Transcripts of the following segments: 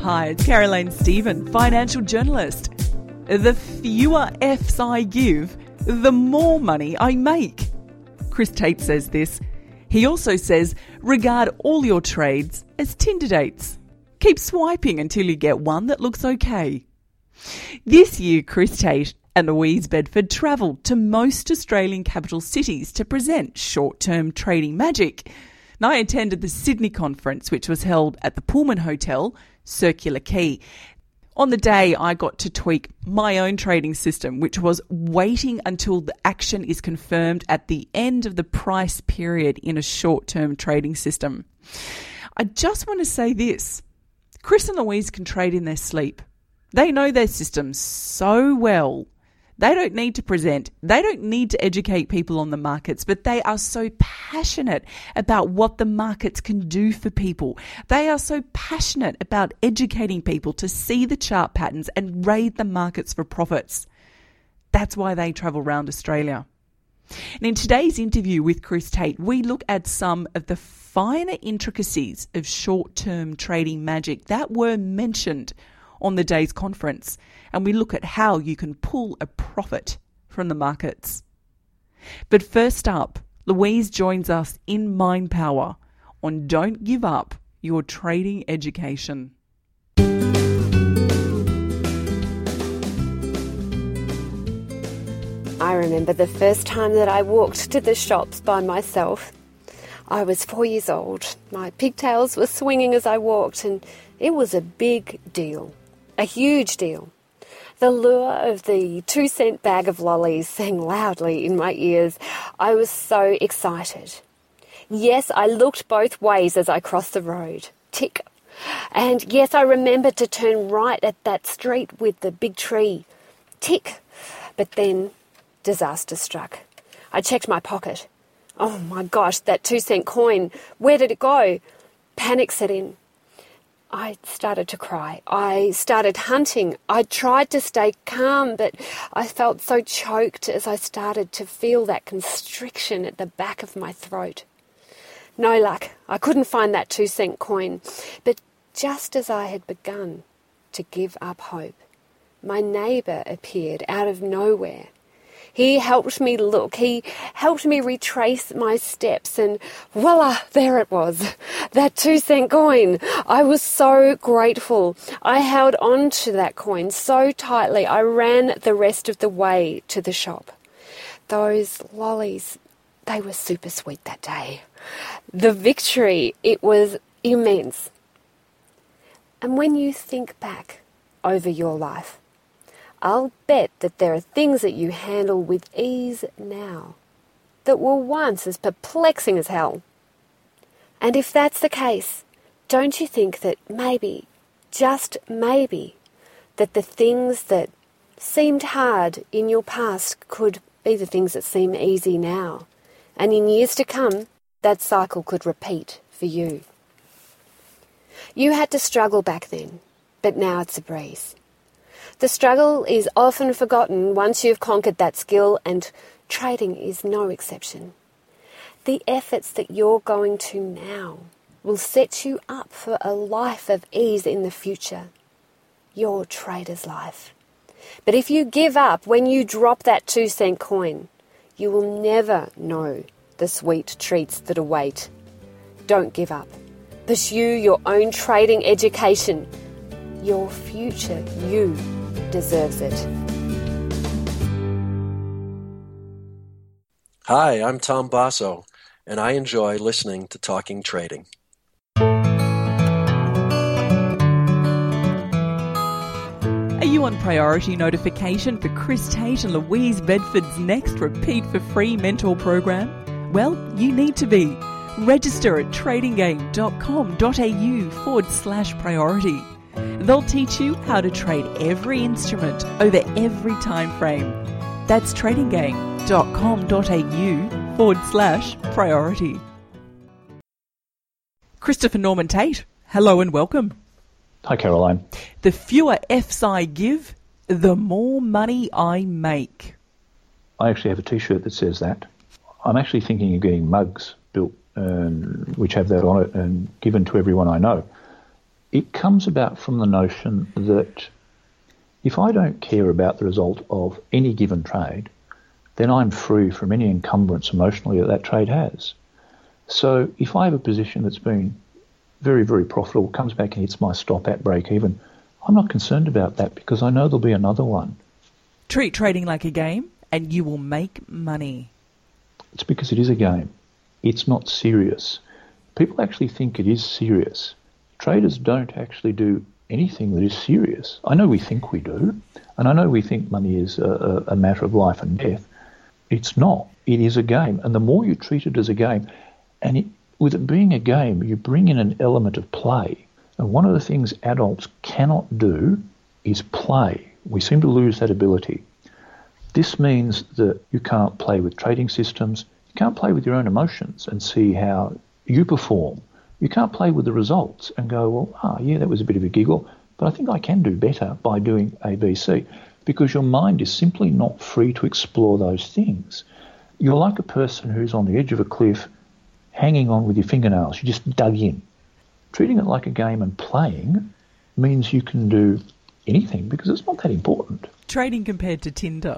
Hi, it's Caroline Stephen, financial journalist. The fewer Fs I give, the more money I make. Chris Tate says this. He also says, regard all your trades as Tinder dates. Keep swiping until you get one that looks okay. This year, Chris Tate and Louise Bedford travelled to most Australian capital cities to present short-term trading magic. And I attended the Sydney conference, which was held at the Pullman Hotel, Circular Quay. On the day, I got to tweak my own trading system, which was waiting until the action is confirmed at the end of the price period in a short-term trading system. I just want to say this. Chris and Louise can trade in their sleep. They know their system so well. They don't need to present. They don't need to educate people on the markets, but they are so passionate about what the markets can do for people. They are so passionate about educating people to see the chart patterns and raid the markets for profits. That's why they travel around Australia. And in today's interview with Chris Tate, we look at some of the finer intricacies of short-term trading magic that were mentioned on the day's conference, and we look at how you can pull a profit from the markets. But first up, Louise joins us in Mind Power on Don't Give Up Your Trading Education. I remember the first time that I walked to the shops by myself. I was 4 years old. My pigtails were swinging as I walked, and it was a big deal. A huge deal. The lure of the 2-cent bag of lollies sang loudly in my ears. I was so excited. Yes, I looked both ways as I crossed the road. Tick. And yes, I remembered to turn right at that street with the big tree. Tick. But then disaster struck. I checked my pocket. Oh my gosh, that 2-cent coin. Where did it go? Panic set in. I started to cry. I started hunting. I tried to stay calm, but I felt so choked as I started to feel that constriction at the back of my throat. No luck. I couldn't find that 2-cent coin. But just as I had begun to give up hope, my neighbour appeared out of nowhere. He helped me look. He helped me retrace my steps, and voila, there it was, that 2-cent coin. I was so grateful. I held on to that coin so tightly, I ran the rest of the way to the shop. Those lollies, they were super sweet that day. The victory, it was immense. And when you think back over your life, I'll bet that there are things that you handle with ease now that were once as perplexing as hell. And if that's the case, don't you think that maybe, just maybe, that the things that seemed hard in your past could be the things that seem easy now? And in years to come, that cycle could repeat for you. You had to struggle back then, but now it's a breeze. The struggle is often forgotten once you've conquered that skill, and trading is no exception. The efforts that you're going to now will set you up for a life of ease in the future. Your trader's life. But if you give up when you drop that 2-cent coin, you will never know the sweet treats that await. Don't give up. Pursue your own trading education. Your future you deserves it. Hi, I'm Tom Basso, and I enjoy listening to Talking Trading. Are you on priority notification for Chris Tate and Louise Bedford's next Repeat for Free mentor program? Well, you need to be. Register at tradinggame.com.au/priority. They'll teach you how to trade every instrument over every time frame. That's tradinggame.com.au/priority. Christopher Norman Tate, hello and welcome. Hi, Caroline. The fewer Fs I give, the more money I make. I actually have a T-shirt that says that. I'm actually thinking of getting mugs built which have that on it and given to everyone I know. It comes about from the notion that if I don't care about the result of any given trade, then I'm free from any encumbrance emotionally that trade has. So if I have a position that's been very, very profitable, comes back and hits my stop at break even, I'm not concerned about that because I know there'll be another one. Treat trading like a game and you will make money. It's because it is a game. It's not serious. People actually think it is serious. Traders don't actually do anything that is serious. I know we think we do, and I know we think money is a matter of life and death. It's not. It is a game, and the more you treat it as a game, and with it being a game, you bring in an element of play. And one of the things adults cannot do is play. We seem to lose that ability. This means that you can't play with trading systems. You can't play with your own emotions and see how you perform. You can't play with the results and go, well, yeah, that was a bit of a giggle, but I think I can do better by doing A, B, C, because your mind is simply not free to explore those things. You're like a person who's on the edge of a cliff, hanging on with your fingernails. You just dug in. Treating it like a game and playing means you can do anything because it's not that important. Trading compared to Tinder.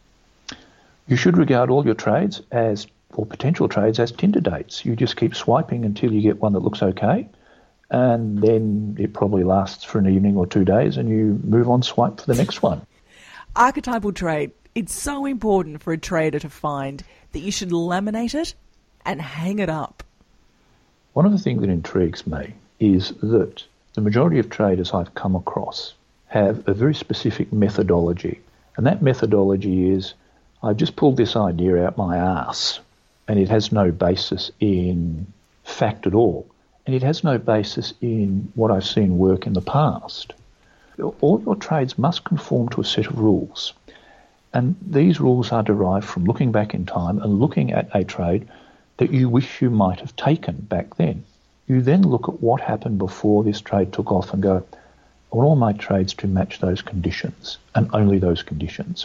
You should regard all your trades or potential trades as Tinder dates. You just keep swiping until you get one that looks okay, and then it probably lasts for an evening or 2 days, and you move on, swipe for the next one. Archetypal trade. It's so important for a trader to find that you should laminate it and hang it up. One of the things that intrigues me is that the majority of traders I've come across have a very specific methodology, and that methodology is, I've just pulled this idea out my arse, and it has no basis in fact at all, and it has no basis in what I've seen work in the past. All your trades must conform to a set of rules, and these rules are derived from looking back in time and looking at a trade that you wish you might have taken back then. You then look at what happened before this trade took off and go, I want all my trades to match those conditions, and only those conditions.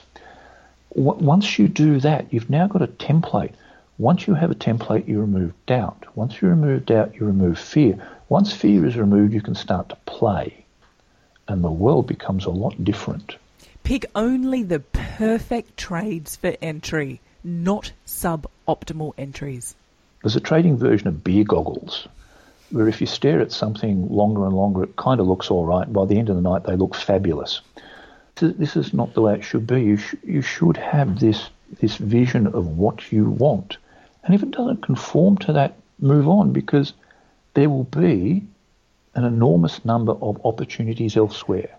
Once you do that, you've now got a template. Once you have a template, you remove doubt. Once you remove doubt, you remove fear. Once fear is removed, you can start to play, and the world becomes a lot different. Pick only the perfect trades for entry, not suboptimal entries. There's a trading version of beer goggles, where if you stare at something longer and longer, it kind of looks all right. By the end of the night, they look fabulous. This is not the way it should be. You should have this vision of what you want. And if it doesn't conform to that, move on, because there will be an enormous number of opportunities elsewhere.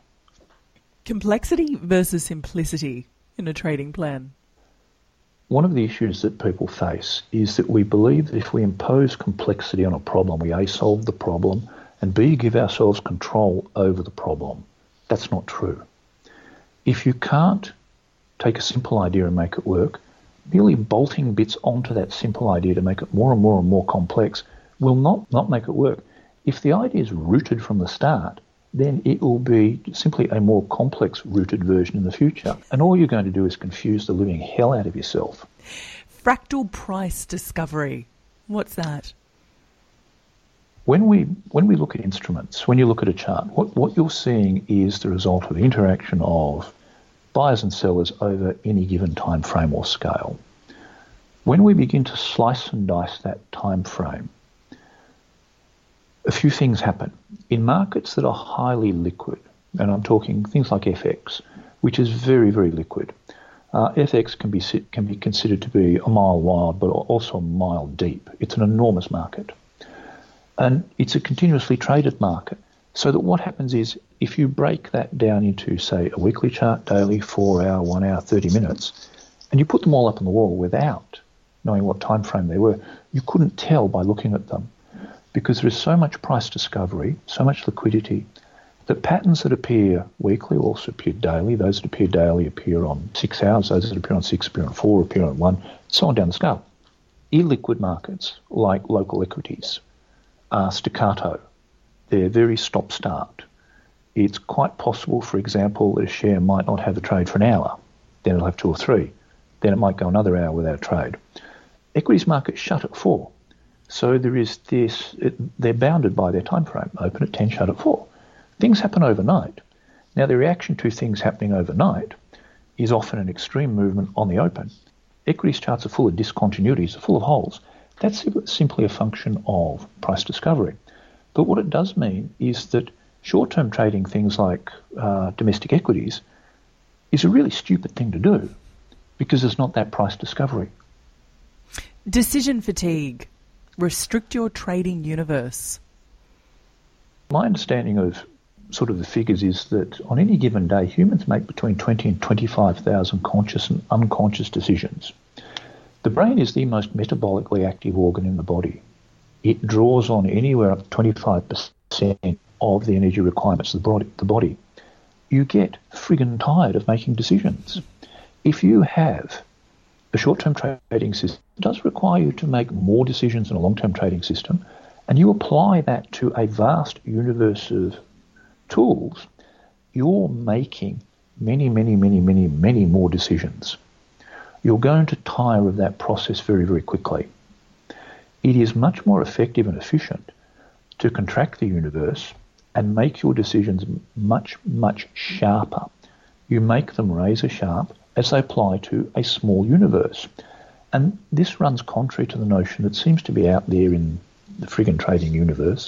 Complexity versus simplicity in a trading plan. One of the issues that people face is that we believe that if we impose complexity on a problem, we A, solve the problem, and B, give ourselves control over the problem. That's not true. If you can't take a simple idea and make it work, merely bolting bits onto that simple idea to make it more and more and more complex will not make it work. If the idea is rooted from the start, then it will be simply a more complex rooted version in the future. And all you're going to do is confuse the living hell out of yourself. Fractal price discovery. What's that? When we look at instruments, when you look at a chart, what you're seeing is the result of the interaction of buyers and sellers over any given time frame or scale. When we begin to slice and dice that time frame, a few things happen. In markets that are highly liquid, and I'm talking things like FX, which is very, very liquid, FX can be considered to be a mile wide, but also a mile deep. It's an enormous market. And it's a continuously traded market. So that what happens is, if you break that down into, say, a weekly chart, daily, 4 hour, 1 hour, 30 minutes, and you put them all up on the wall without knowing what time frame they were, you couldn't tell by looking at them. Because there is so much price discovery, so much liquidity, that patterns that appear weekly also appear daily. Those that appear daily appear on 6 hours. Those that appear on 6 appear on 4, appear on 1, so on down the scale. Illiquid markets, like local equities, are staccato. They're very stop-start. It's quite possible, for example, that a share might not have a trade for an hour. Then it'll have 2 or 3. Then it might go another hour without a trade. Equities markets shut at 4. So there is this, they're bounded by their time frame. Open at 10, shut at 4. Things happen overnight. Now, the reaction to things happening overnight is often an extreme movement on the open. Equities charts are full of discontinuities, are full of holes. That's simply a function of price discovery. But what it does mean is that short-term trading, things like domestic equities, is a really stupid thing to do because there's not that price discovery. Decision fatigue. Restrict your trading universe. My understanding of sort of the figures is that on any given day, humans make between 20 and 25,000 conscious and unconscious decisions. The brain is the most metabolically active organ in the body. It draws on anywhere up to 25% of the energy requirements of the body. You get friggin' tired of making decisions. If you have a short-term trading system, it does require you to make more decisions than a long-term trading system, and you apply that to a vast universe of tools, you're making many more decisions. You're going to tire of that process very, very quickly. It is much more effective and efficient to contract the universe and make your decisions much sharper. You make them razor sharp as they apply to a small universe. And this runs contrary to the notion that seems to be out there in the friggin' trading universe,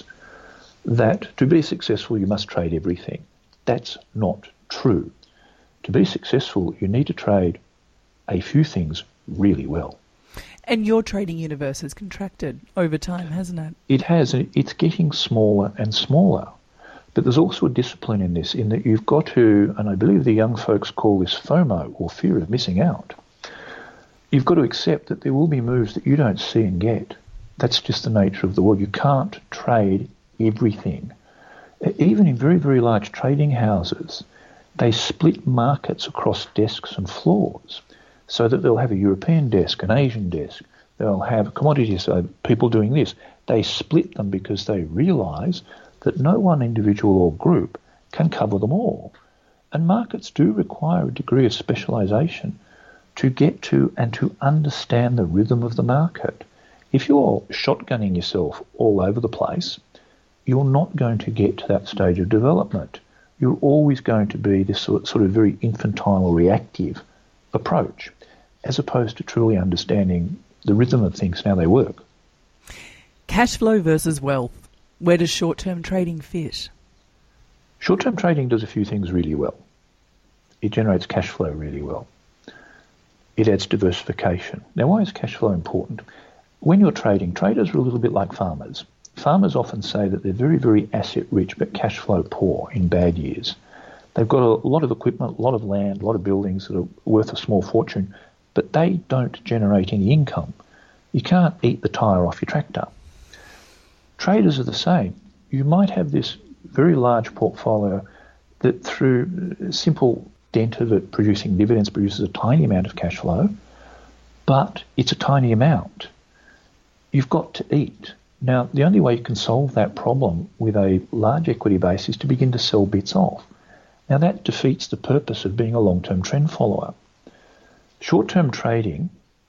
that to be successful you must trade everything. That's not true. To be successful you need to trade a few things really well. And your trading universe has contracted over time, hasn't it? It has, and it's getting smaller and smaller. But there's also a discipline in this, in that you've got to, and I believe the young folks call this FOMO, or fear of missing out. You've got to accept that there will be moves that you don't see and get. That's just the nature of the world. You can't trade everything. Even in very, very large trading houses, they split markets across desks and floors so that they'll have a European desk, an Asian desk, they'll have commodities, people doing this. They split them because they realise that no one individual or group can cover them all. And markets do require a degree of specialisation to get to and to understand the rhythm of the market. If you're shotgunning yourself all over the place, you're not going to get to that stage of development. You're always going to be this sort of very infantile or reactive approach, as opposed to truly understanding the rhythm of things and how they work. Cash flow versus wealth. Where does short-term trading fit? Short-term trading does a few things really well. It generates cash flow really well. It adds diversification. Now, why is cash flow important? When you're trading, traders are a little bit like farmers. Farmers often say that they're very, very asset rich but cash flow poor in bad years. They've got a lot of equipment, a lot of land, a lot of buildings that are worth a small fortune, but they don't generate any income. You can't eat the tyre off your tractor. Traders are the same. You might have this very large portfolio that through a simple dent of it producing dividends produces a tiny amount of cash flow, but it's a tiny amount. You've got to eat. Now, the only way you can solve that problem with a large equity base is to begin to sell bits off. Now, that defeats the purpose of being a long-term trend follower. Short-term trading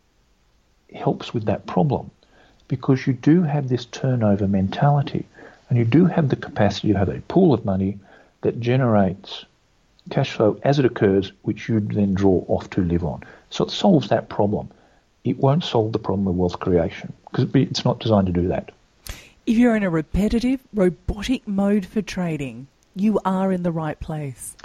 helps with that problem because you do have this turnover mentality and you do have the capacity to have a pool of money that generates cash flow as it occurs, which you then draw off to live on. So it solves that problem. It won't solve the problem of wealth creation because it's not designed to do that. If you're in a repetitive, robotic mode for trading, you are in the right place.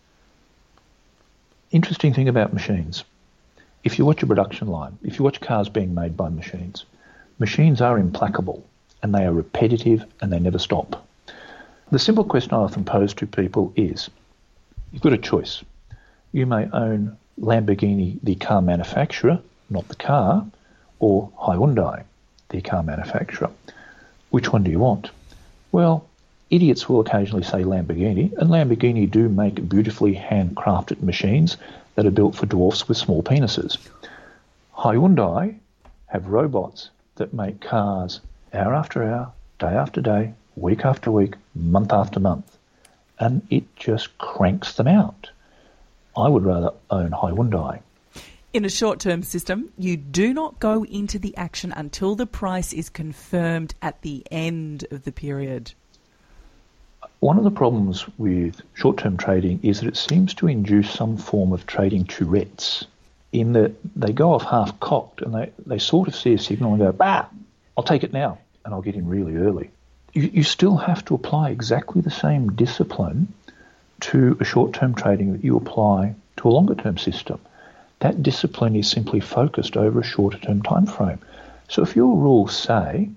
Interesting thing about machines. If you watch a production line, if you watch cars being made by machines, machines are implacable and they are repetitive and they never stop. The simple question I often pose to people is, you've got a choice. You may own Lamborghini, the car manufacturer, not the car, or Hyundai, the car manufacturer. Which one do you want? Well, idiots will occasionally say Lamborghini, and Lamborghini do make beautifully handcrafted machines that are built for dwarfs with small penises. Hyundai have robots that make cars hour after hour, day after day, week after week, month after month, and it just cranks them out. I would rather own Hyundai. In a short-term system, you do not go into the action until the price is confirmed at the end of the period. One of the problems with short-term trading is that it seems to induce some form of trading Tourette's, in that they go off half-cocked and they sort of see a signal and go, bah, I'll take it now and I'll get in really early. You still have to apply exactly the same discipline to a short-term trading that you apply to a longer-term system. That discipline is simply focused over a shorter-term time frame. So if your rules say,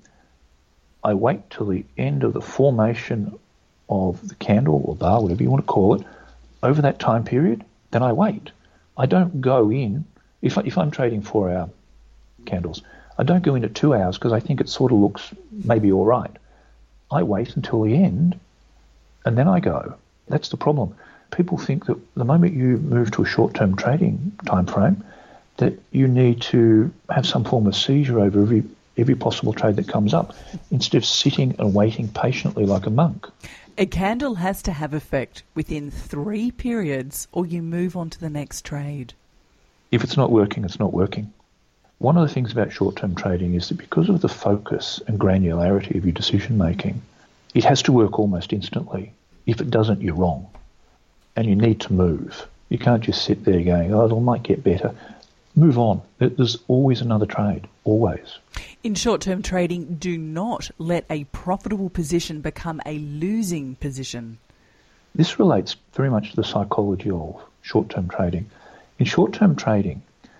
I wait till the end of the formation of the candle or bar, whatever you want to call it, over that time period, then I wait. I don't go in, if I'm trading 4-hour candles, I don't go in at 2 hours because I think it sort of looks maybe all right. I wait until the end and then I go. That's the problem. People think that the moment you move to a short-term trading time frame, that you need to have some form of seizure over every possible trade that comes up, instead of sitting and waiting patiently like a monk. A candle has to have effect within 3 periods or you move on to the next trade. If it's not working, it's not working. One of the things about short-term trading is that because of the focus and granularity of your decision-making, it has to work almost instantly. If it doesn't, you're wrong. And you need to move. You can't just sit there going, oh, it might get better. Move on. There's always another trade, always. In short-term trading, do not let a profitable position become a losing position. This relates very much to the psychology of short-term trading. In short-term trading,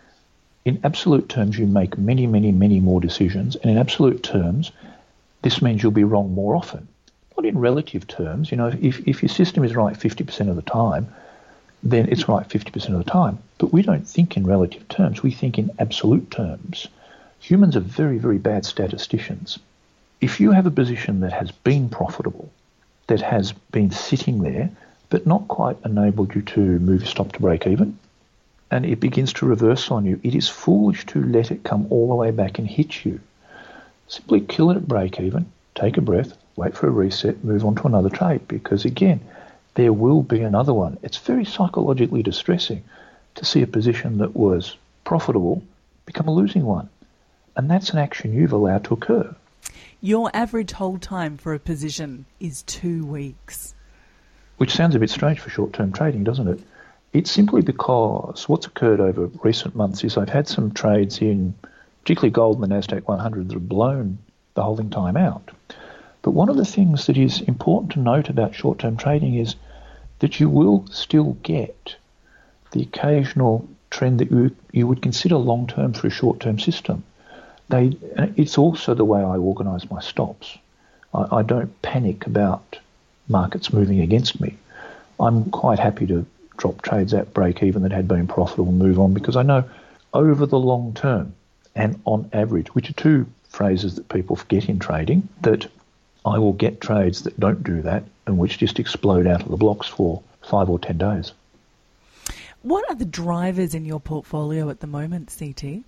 in absolute terms, you make many, many, many more decisions. And in absolute terms, this means you'll be wrong more often. Not in relative terms. You know, if your system is right 50% of the time, then it's right 50% of the time. But we don't think in relative terms. We think in absolute terms. Humans are very, very bad statisticians. If you have a position that has been profitable, that has been sitting there, but not quite enabled you to move your stop to break even, and it begins to reverse on you, it is foolish to let it come all the way back and hit you. Simply kill it at break even, take a breath, wait for a reset, move on to another trade, because again, there will be another one. It's very psychologically distressing to see a position that was profitable become a losing one. And that's an action you've allowed to occur. Your average hold time for a position is 2 weeks. Which sounds a bit strange for short-term trading, doesn't it? It's simply because what's occurred over recent months is I've had some trades in, particularly gold and the Nasdaq 100, that have blown the holding time out. But one of the things that is important to note about short-term trading is that you will still get the occasional trend that you would consider long-term for a short-term system. It's also the way I organise my stops. I don't panic about markets moving against me. I'm quite happy to drop trades at break-even that had been profitable and move on, because I know over the long term and on average, which are two phrases that people forget in trading, that I will get trades that don't do that and which just explode out of the blocks for 5 or 10 days. What are the drivers in your portfolio at the moment, CT?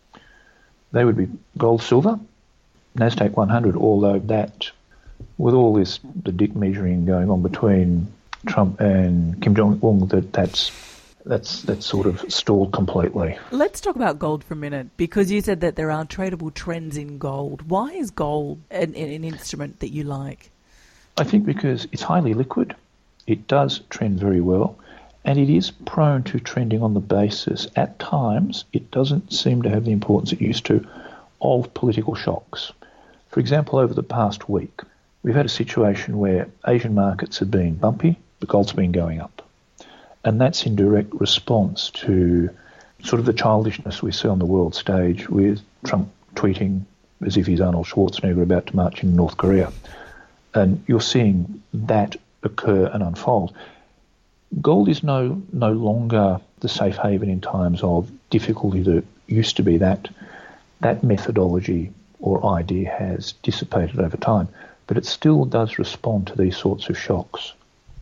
They would be gold, silver, Nasdaq 100, although that, with all this, the dick measuring going on between Trump and Kim Jong-un, that's sort of stalled completely. Let's talk about gold for a minute, because you said that there are tradable trends in gold. Why is gold an instrument that you like? I think because it's highly liquid, it does trend very well, and it is prone to trending on the basis, at times, it doesn't seem to have the importance it used to, of political shocks. For example, over the past week, we've had a situation where Asian markets have been bumpy, but gold's been going up. And that's in direct response to sort of the childishness we see on the world stage, with Trump tweeting as if he's Arnold Schwarzenegger about to march in North Korea. And you're seeing that occur and unfold. Gold is no longer the safe haven in times of difficulty that used to be. That methodology or idea has dissipated over time, but it still does respond to these sorts of shocks.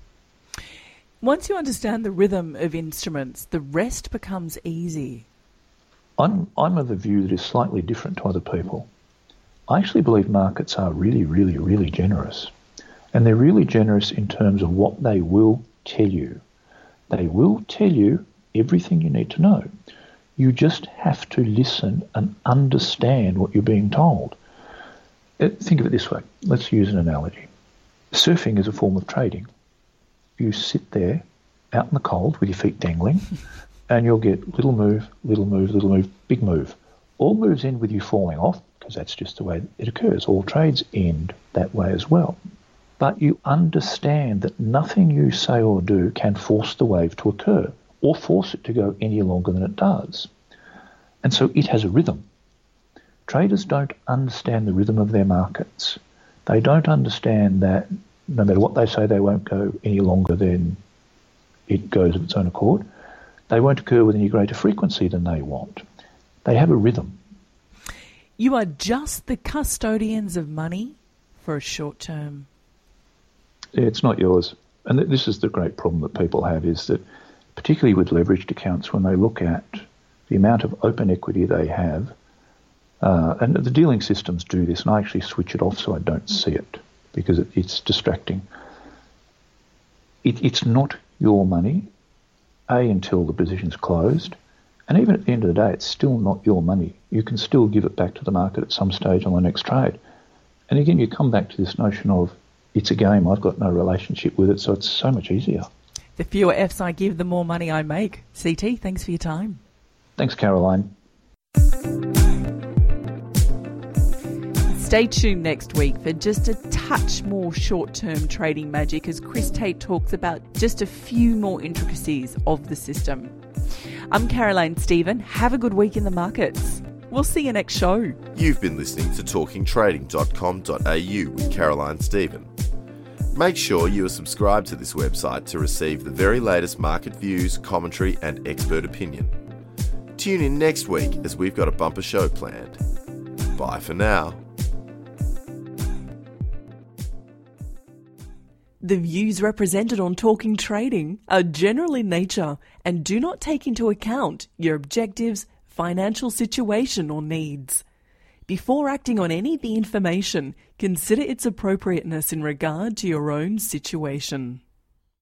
Once you understand the rhythm of instruments, the rest becomes easy. I'm of the view that is slightly different to other people. I actually believe markets are really, really, really generous. And they're really generous in terms of what they will tell you. They will tell you everything you need to know. You just have to listen and understand what you're being told. Think of it this way. Let's use an analogy. Surfing is a form of trading. You sit there out in the cold with your feet dangling and you'll get little move, little move, little move, big move. All moves end with you falling off because that's just the way it occurs. All trades end that way as well. But you understand that nothing you say or do can force the wave to occur or force it to go any longer than it does. And so it has a rhythm. Traders don't understand the rhythm of their markets. They don't understand that no matter what they say, they won't go any longer than it goes of its own accord. They won't occur with any greater frequency than they want. They have a rhythm. You are just the custodians of money for a short term. It's not yours. And this is the great problem that people have, is that particularly with leveraged accounts, when they look at the amount of open equity they have, and the dealing systems do this, and I actually switch it off so I don't see it because it's distracting. It's not your money, until the position's closed. And even at the end of the day, it's still not your money. You can still give it back to the market at some stage on the next trade. And again, you come back to this notion of it's a game, I've got no relationship with it, so it's so much easier. The fewer Fs I give, the more money I make. CT, thanks for your time. Thanks, Caroline. Stay tuned next week for just a touch more short-term trading magic as Chris Tate talks about just a few more intricacies of the system. I'm Caroline Stephen. Have a good week in the markets. We'll see you next show. You've been listening to talkingtrading.com.au with Caroline Stephen. Make sure you are subscribed to this website to receive the very latest market views, commentary and expert opinion. Tune in next week as we've got a bumper show planned. Bye for now. The views represented on Talking Trading are general in nature and do not take into account your objectives, financial situation or needs. Before acting on any of the information, consider its appropriateness in regard to your own situation.